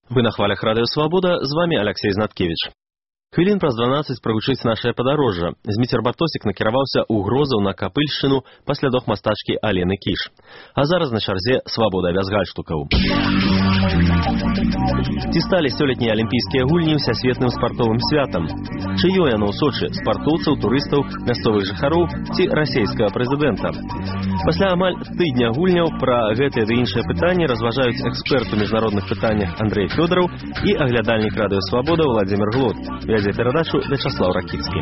Вы на хвалях Радыё Свабода, з вами Алексей Знаткевич. Хвілін праз 12 прагучыць нашае падарожжа. Зміцер Бартосік накіраваўся ў Грозаў на Капыльшчыну пасля дох мастачкі Алены Кіш. А зараз на чарзе «Свабода без гальштукаў». Ці сталі сёлетнія алімпійскія гульні ўсясветным спартовым святам? Чыё яно ў Сочы? Спартоўцаў, турыстаў, мясцовых жыхароў ці расейскага прэзідэнта? Пасля амаль тыдня гульняў пра гэтыя ды іншыя пытанні разважаюць эксперт у міжнародных пытаннях Андрей Фёдораў і аглядальнік Радыё Свабода Владзімир Глот. Вядзе перадачу Вячаслав Ракіцкі.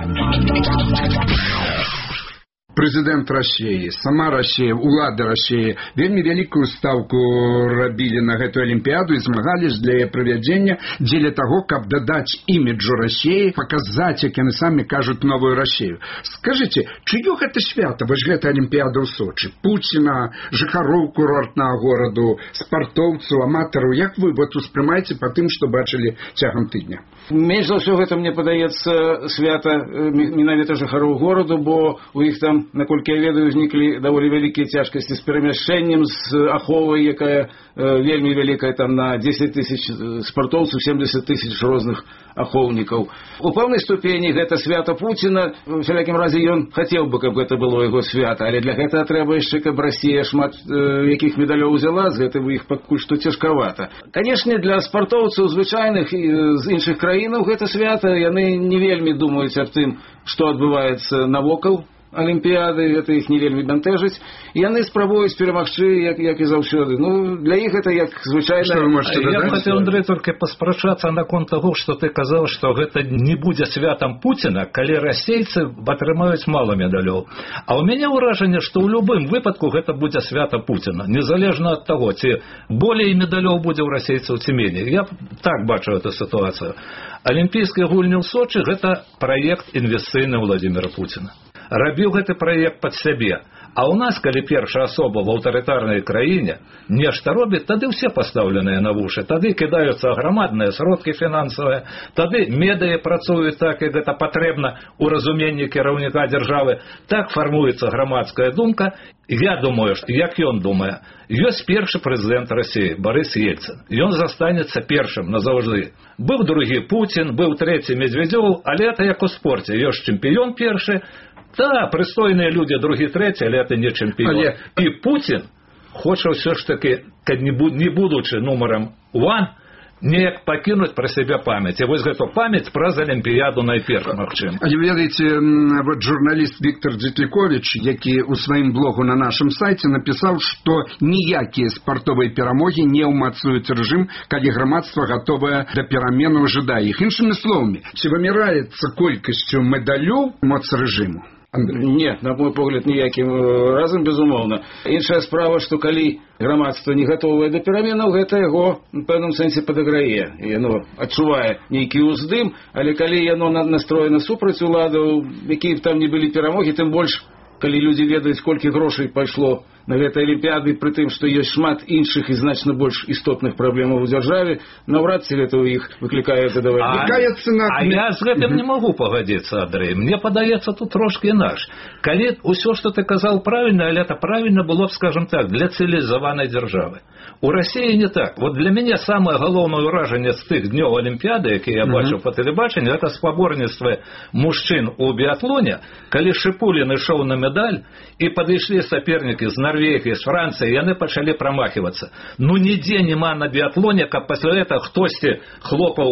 Прэзідэнт Расіі, сама Расія, улады Расіі вельмі вялікую стаўку рабілі на гэтую алімпіяду і змагались для яе правядзення дзеля таго, каб дадаць іміджу Расіі, паказаць, як яны самі кажуць, новую Расію. Скажыце, чыё гэта свята, вось гэта алімпіяда ў Сочы? Пуціна, жыхароў курортнага гораду, спартоўцаў, аматараў, як вы вот успрымаеце па тым, што бачылі цягам тыдня? Менш за ўсё гэта, мне падаецца, свята менавіта жыхароў гораду, бо у іх там, наколькі я ведаю, узніклі даволі вялікія цяжкасці з перамяшчэннем, з аховай, якая вельмі вялікая, там на 10 тысяч спартоўцаў, 70 тысяч розных ахоўнікаў. У пэўнай ступені гэта свята Пуціна, у всялякім разе ён хацеў бы, каб гэта было яго свята, але для гэтага трэба яшчэ, каб Расія шмат якіх медалёў узяла, з гэтым іх пакуль што цяжкавата. Канешне, для спартоўцаў звычайных з іншых краінаў гэта свята, яны не вельмі думаюць аб тым, што адбываецца навокал алімпіяды, гэта іх не вельмі бянтэжыць, і яны спрабуюць перамагчы, як і заўсёды. Ну, для іх гэта як звычайна. Я б хацеў, Андрей, толькі паспрачацца наконт таго, што ты казаў, што гэта не будзе святам Пуціна, калі расейцы атрымаюць мала медалёў. А ў мяне ўражанне, што ў любым выпадку гэта будзе свята Пуціна, незалежна ад таго, ці болей медалёў будзе ў расейцаў, ці меней. Я так бачу эту сітуацыю. Алімпійскія гульні ў Сочы – гэта праект інвестыцыйны Владзіміра Пуціна. Рабіў гэты праект пад сябе. А ў нас, калі першая асоба в аўтарытарнай краіне нешта робіць, тады ўсе пастаўленыя на вушы, тады кідаюцца грамадныя сродкі фінансавыя, тады медыа працуюць так, як гэта патрэбна ў разуменні кіраўніка дзяржавы, так фармуецца грамадская думка. Я думаю, як ён думае, ёсць першы прэзідэнт Расіі, Барыс Ельцын. Ён застанецца першым назаўжды. Быў другі Пуцін, быў трэці Медведзёў, але это як у спорце, ёсць чэмпіён першы. Да, прыстойныя людзі, другі, трэці, але это не чэмпіён. І Пуцін хоча ўсё ж такі, не будучы нумарам 1, неяк пакінуць пра сябе памяць. І вось гэту памяць праз алімпіяду найперш магчым. Але ведаеце, вот журналіст Віктор Дзетліковіч, які ў сваім блогу на нашым сайце напісаў, што ніякія спартовыя перамогі не ўмацуюць рэжым, калі грамадства гатовае да пераменаў, жадае іх. Іншымі словамі, ці вымяраецца колькасцю медалёў моц рэжыму? Нет, на мой погляд, ніякім разам, безумоўна. Іншая справа, што калі грамадства не гатовае да пераменаў, гэта яго у пэўным сэнсе падаграе. Яно адчувае нейкі ўздым, але калі яно настроена супраць уладаў, якія б там не былі перамогі, тым больш, калі людзі ведаюць, колькі грошай пайшло на гэтай алімпіяды, пры тым, што ёсць шмат іншых і значна больш істотных праблемаў у дзяржаве, наўрад ці гэта ў іх выклікае задавальненне. А я з гэтым не магу пагадзіцца, Андрей. Мне падаецца тут трошкі інакш. Калі ўсё, што ты казаў, правільна, але это правільна было б, скажем так, для цывілізаванай дзяржавы. У Расіі не так. Вот для мяне самае галоўнае ўражанне з тых днёў алімпіяды, якія я бачыў па тэлебачанні, гэта спаборніцтва мужчын у біятлоне, калі Шыпулін ішоў на медаль, і падышлі сапернікі з Норвегіі, з Францыі, яны пачалі прамахивацца. Ну, нідзе няма на біятлоне, каб пасля этого хтосьці хлопаў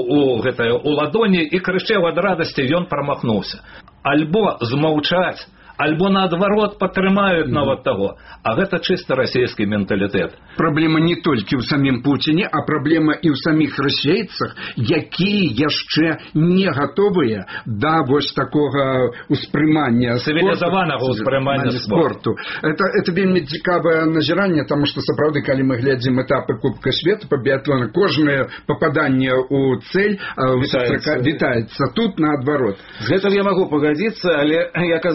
у ладоні і крычаў ад радасці, ён прамахнуўся. Альбо змаўчаць, альбо наадварот падтрымаюць нават таго. А гэта чыста расійскі менталітэт. Праблема не толькі ў самім Пуціне, а праблема і ў саміх расейцах, якія яшчэ не гатовыя да вось такога ўспрымання цывілізаванага ўспрымання спорту. Это вельмі цікавае назіранне, таму што сапраўды, калі мы глядзім этапы Кубка свету па біятлону, кожнае пападанне ў цэль вітаецца. Тут наадварот. З гэтым я магу пагадзіцца, але я казаў крыху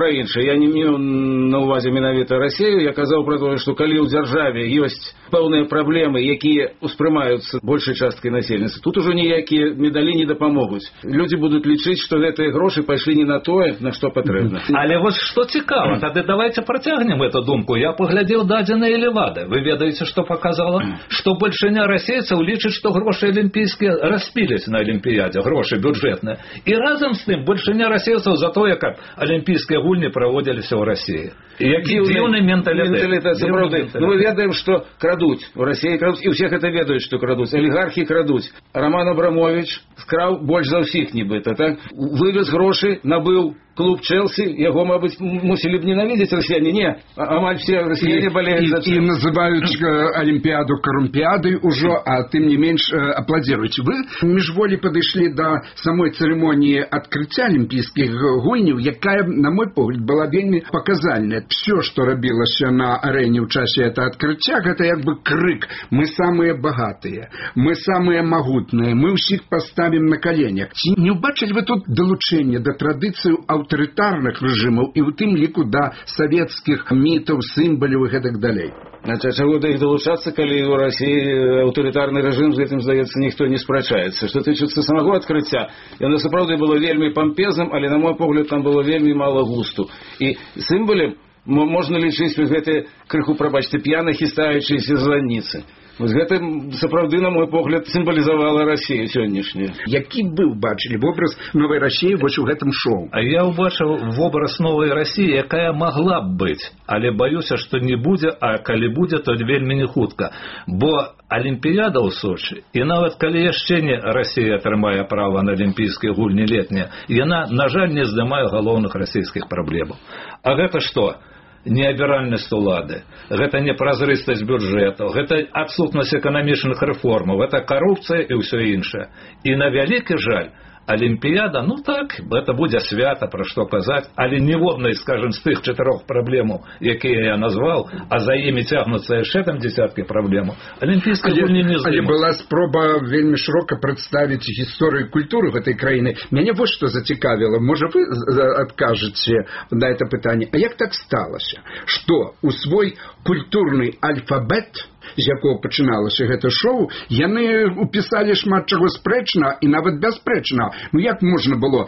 пра іншае. Я не меў на ўвазе менавіта Расію, я казаў пра тое, што калі ў дзяржаве ёсць пэўныя праблемы, якія успрымаюцца большай часткай насельніцтва, тут ужо ніякія медалі не дапамогуць. Людзі будуць лічыць, што гэтыя грошы пайшлі не на тое, на што патрэбна. Але вось што цікава, тады давайте працягнем эту думку. Я паглядзеў дадзеныя Левады. Вы ведаеце, што паказала? Што бальшыня расейцаў лічыць, што грошы алімпійскія распіліць на алімпіядзе, грошы бюджэтныя. І разам з тым бальшыня расейцаў за тое, каб алімпійскія гульні праводзіліся ў Расіі. Які дзіўны менталітэт. Ну, мы ведаем, што крадуць. У Расіі крадуць, і ўсе гэта ведаюць, што крадуць. Алігархі крадуць. Роман Абрамович скраў больш за ўсіх, нібыта, так? Вывез грошы, набыў клуб Челси, яго, мабыць, мусілі б ненавидзець расіяне. Не, амаль все расіяне болеют за і называюць Олимпиаду корумпиадой ўжо, а тым не менш апладзіруюць. Вы міжволі падышлі да самой цырымоніі адкрыцця алімпійскіх гульняў, якая, на мой погляд, была вельмі паказальная. Все, што рабілася на арэне ў часе этого адкрыцця, гэта як бы крык: мы самыя багатыя, мы самыя магутныя, мы ўсіх паставім на каленях. Ці не ўбачылі вы тут далучэнне да традыцыю аўтарытарных рэжымаў і ў тым ліку да савецкіх мітаў, сімвалаў і гэтак далей? Значит, чаго да іх далучацца, калі ў Расіі аўтарытарны рэжым, з гэтым, здаецца, ніхто не спрачаецца. Што тычыцца самого адкрыцця, яно сапраўды было вельмі пампезным, але, на мой погляд, там было вельмі мала густу. І сімвалем можна лічыць гэты крыху, прабачце, п'яна хістаючыся званніцы. Вось гэта сапраўды, на мой погляд, сімвалізавала Расію сённяшнюю. Які быў, бачылі, вобраз новай Расіі вось у гэтым шоу? А я ўбачыў вобраз новай Расіі, якая магла б быць, але баюся, што не будзе, а калі будзе, то вельмі не хутка. Бо Алімпіяда ў Сочы, і нават калі яшчэ не Расія атрымае права на алімпійскія гульні летнія, яна, на жаль, не здымае галоўных расійскіх праблемаў. А гэта што? Неабіральнасць улады, гэта непразрыстасць бюджэту, гэта адсутнасць эканамічных рэформаў, гэта карупцыя і ўсё іншае. І на вялікі жаль, Алімпіяда, ну так, гэта будзе свята, пра што казаць, але ніводнай, скажем, з тых 4 праблемаў, якія я назваў, а за імі цягнуцца яшчэ там дзесяткі праблемаў, алімпійскія гульні не здымуць. Але была спроба вельмі шырока прадставіць гісторыю культуры гэтай краіны. Мяне вось што зацікавіла. Можа, вы адкажаце на это пытанне. А як так сталася, што ў свой культурны альфабет, з якого пачыналася гэта шоу, яны упісалі шмат чаго спрэчна і нават бяспрэчна. Ну як можна было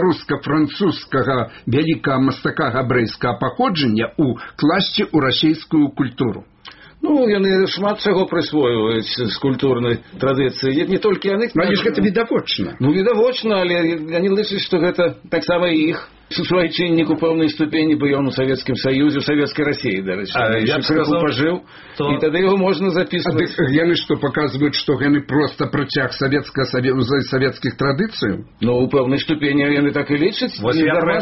беларуска-французскага вялікага мастака габрэйскага паходжання укласці ў расійскую культуру? Ну, яны шмат чаго прысвоююць з культурнай традыцыі. Не толькі яны. Але ж гэта відавочна. Ну, відавочна, але яны лічаць, што гэта таксама і іх суайчыннік у пэўнай ступені, бо ён у Савецкім Саюзе, у Савецкай Расіі, дарэчы. Я б сказаў, пажыў, то... і тады яго можна запісваць. А яны што, паказваюць, што яны проста працяг савецкіх традыцыяў? Ну, у пэўнай ступені яны так і лічаць. Вось я пра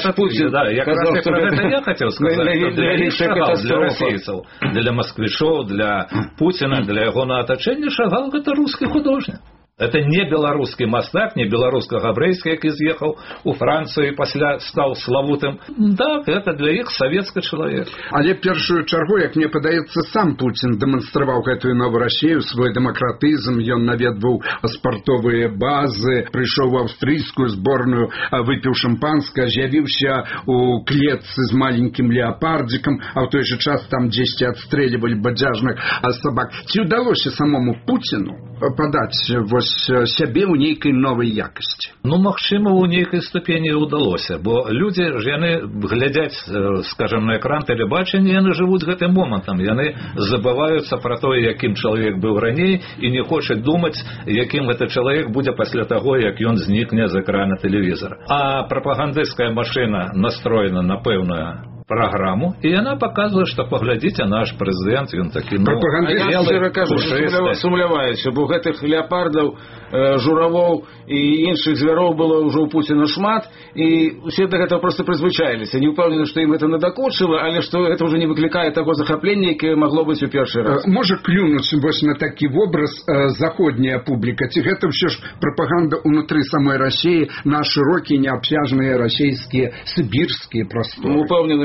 гэта я хацеў сказаць, што для іх Шагал, для расейцаў, для масквічоў, для Пуціна, для ягонага атачэння Шагал гэта рускі художнік. Это не беларускі мастак, не беларуска-габрэйскі, які з'ехаў у Францыю і пасля стаў славутым. Да, гэта для іх савецкі чалавек. Але першую чаргу, як мне падаецца, сам Пуцін дэманстраваў гэтую новую Расію, свой дэмакратызм, ён наведваў спартовыя базы, прыйшоў у аўстрыйскую зборную, выпіў шампанскае, з'явіўся у клетцы з маленькім леапардзікам, а ў той же час там дзесьці адстрэльвалі бадзяжных сабак. Ці ўдалося самому Пуціну падаць сябе ў нейкай новай якасці? Ну, магчыма, у нейкай ступені ўдалося, бо людзі ж яны глядзяць, скажем, на экран тэлебачання, яны жывуць гэтым момантам, яны забываюцца пра тое, якім чалавек быў раней, і не хочуць думаць, якім гэты чалавек будзе пасля таго, як ён знікне з экрана тэлевізара. А прапагандысцкая машына настроена на пэўную праграму, і яна паказвае, што паглядзіце, наш прэзідэнт, ён такі, ну, шчыра кажу, сумляваюся, бо гэтых леапардаў, журавоў і іншых звяроў было ўжо ў Пуціна шмат, і усе да гэтага проста прызвычаіліся. Не ўпэўнены, што ім гэта надакучыла, але што гэта ўжо не выклікае таго захаплення, якое магло быць у першы раз. Можа клюнуць вось на такі вобраз заходняя публіка, ці гэта ўсё ж прапаганда ўнутры самой Расіі на шырокія, неабсяжныя расійскія, сібірскія прасторы? Упэўнены,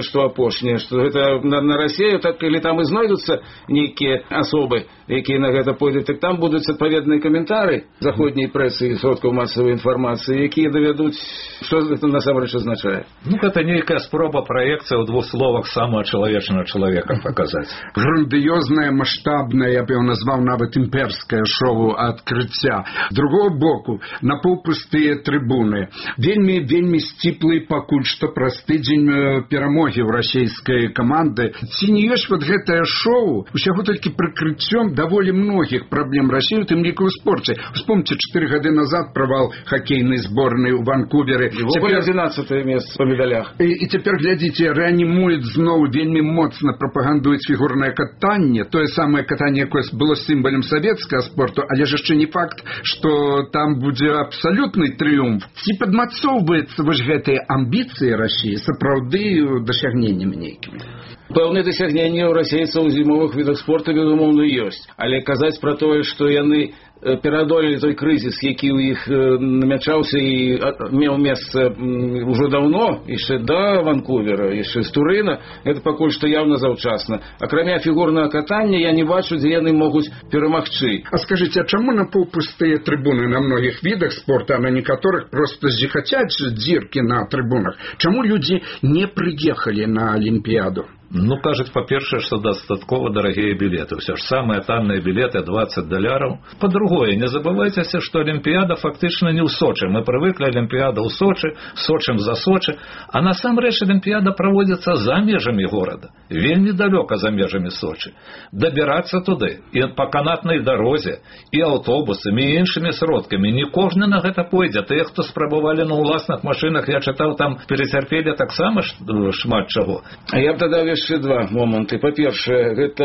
што апошняе, што гэта на Расію, так калі там і знойдуцца нейкія асобы, якія на гэта пойдуць, так там будуць адпаведныя каментары заходняй прэсы і сродкаў масавай інфармацыі, якія давядуць, што гэта насамрэч азначае. Гэта нейкая спроба праекцыі ў двух словах самага чалавечнага чалавека паказаць. Грандыёзнае, маштабнае, я б яго назваў нават імперскае шоу адкрыцця. З другого боку, напаўпустыя трыбуны. Вельмі сціплы пакуль што праз тыдзень перамогі ў расійскай каманды. Ці не ёсць вот гэтае шоу усяго толькі прыкрыццём даволі многіх праблем Расіі, у тым ліку ў спорце. Вспомните, 4 гады назад правал хакейнай зборнай у Ванкуверы. Его было 11-е место по медалях. І цяпер, глядзіце, рэанімуюць зноў, вельмі моцна прапагандуюць фігурнае катанне, тое самае катанне, якое было сімвалем савецкага спорту, але ж яшчэ не факт, што там будзе абсалютны трыумф. Ці падмацоўваецца вось гэтыя амбіцыі Расіі сапраўды дасягненнямі нейкімі? Пэўныя дасягненні ў расейцаў у зімовых відах спорту, безумоўна, ёсць. Але казаць пра тое, што яны пераадолелі той крызіс, які ў іх намячаўся і меў месца ўжо даўно, яшчэ да Ванкувера, яшчэ з Турына, гэта пакуль што яўна заўчасна. Акрамя фігурнага катання, я не бачу, дзе яны могуць перамагчы. А скажыце, а чаму напаўпустыя трыбуны на многіх відах спорта, а на некаторых проста зіхацяць дзіркі на трыбунах? Чаму людзі не прыехалі на Алімпіяду? Кажуць, па-першае, што дастаткова дарагія білеты. Ўсё ж самыя танныя білеты $20. Па-другое, не забывайцеся, што Алімпіяда фактычна не ў Сочы. Мы прывыклі Алімпіяда ў Сочы, Сочым за Сочы, а насамрэч Алімпіяда праводзіцца за межамі горада. Вельмі далёка за межамі Сочы. Дабірацца туды і па канатнай дарозе, і аўтобусамі, і іншымі сродкамі. Не кожны на гэта пойдзе. Тыя, хто спрабавалі на ўласных машынах, я чытаў, там перацярпелі таксама шмат чаго. А я б дадаў яшчэ два моманты. Па-першае, гэта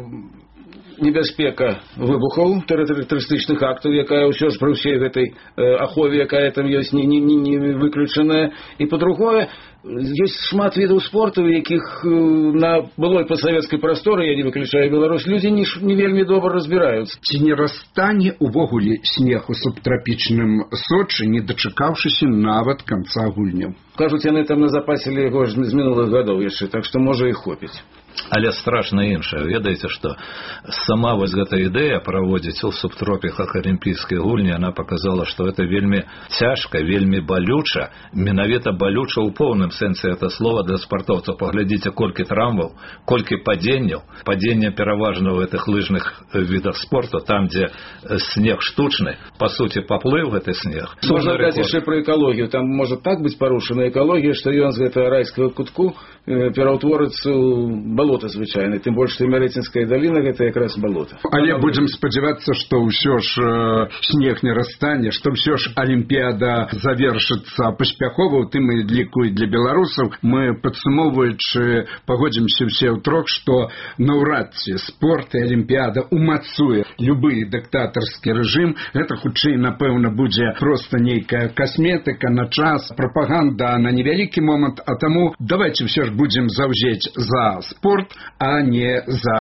небяспека выбухаў тэрарыстычных актаў, якая ўсё ж пры ўсей гэтай ахове, якая там ёсць, не выключаная. І па-другое, ёсць шмат відаў спорту, якіх на былой пасавецкай прасторы, я не выключаю Беларусь, людзі не вельмі добра разбіраюцца. Ці не расстане увогуле снег у субтрапічным Сочы, не дачакаўшыся нават канца гульняў? Кажуць, яны там назапасілі яго з мінулых гадоў яшчэ, так што можа і хопіць. Але страшна іншае. Ведаеце, што сама вось гэта ідэя праводзіць у субтропіках алімпійскай гульні, яна паказала, што гэта вельмі цяжка, вельмі балюча, менавіта балюча ў поўным сэнсе гэта слова для спартоўцаў. Паглядзіце, колькі травмаў, колькі падзенняў. Падзення пераважна ў гэтых лыжных відах спорту, там, дзе снег штучны, па суці, паплыў гэты снег. Можна даць яшчэ пра экалогію. Там можа так быць парушана экалогія, што ён з гэтага райскага кутку пераўтворыцца ў балота звычайна. Тым больш, што Мярецінская даліна гэта якраз балота. Але будзем спадзявацца, што ўсё ж снег не расстане, што ўсё ж Алімпіяда завершыцца паспяхова, у тым ліку і для беларусаў. Мы, падсумоўваючы, пагодзімся ўсе ўтрох, што наўрад ці спорт і Алімпіяда умацуе любы дыктатарскі рэжым. Гэта хутчэй, напэўна, будзе проста нейкая касметыка на час, прапаганда на невялікі момант, а таму давайте ўсё ж будем заўзець за спорт, а не за